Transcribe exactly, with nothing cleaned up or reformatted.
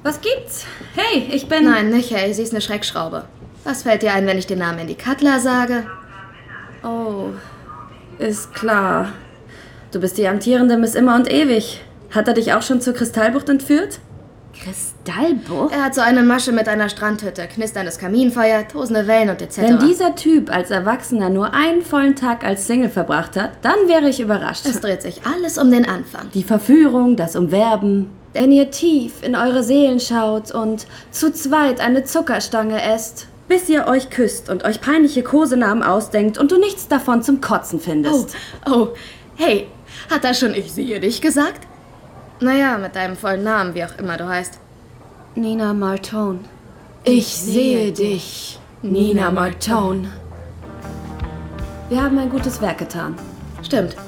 Was gibt's? Hey, ich bin... Nein, nicht hey, sie ist eine Schreckschraube. Was fällt dir ein, wenn ich den Namen Andy Cutler sage? Oh, ist klar. Du bist die amtierende Miss Immer und Ewig. Hat er dich auch schon zur Kristallbucht entführt? Kristallbucht? Er hat so eine Masche mit einer Strandhütte, knisterndes Kaminfeuer, tosende Wellen und et cetera. Wenn dieser Typ als Erwachsener nur einen vollen Tag als Single verbracht hat, dann wäre ich überrascht. Es dreht sich alles um den Anfang. Die Verführung, das Umwerben. Wenn ihr tief in eure Seelen schaut und zu zweit eine Zuckerstange esst, bis ihr euch küsst und euch peinliche Kosenamen ausdenkt und du nichts davon zum Kotzen findest. Oh, oh, hey, hat er schon ich sehe dich gesagt? Naja, mit deinem vollen Namen, wie auch immer du heißt. Nina Martone. Ich sehe dich, Nina Martone. Wir haben ein gutes Werk getan. Stimmt.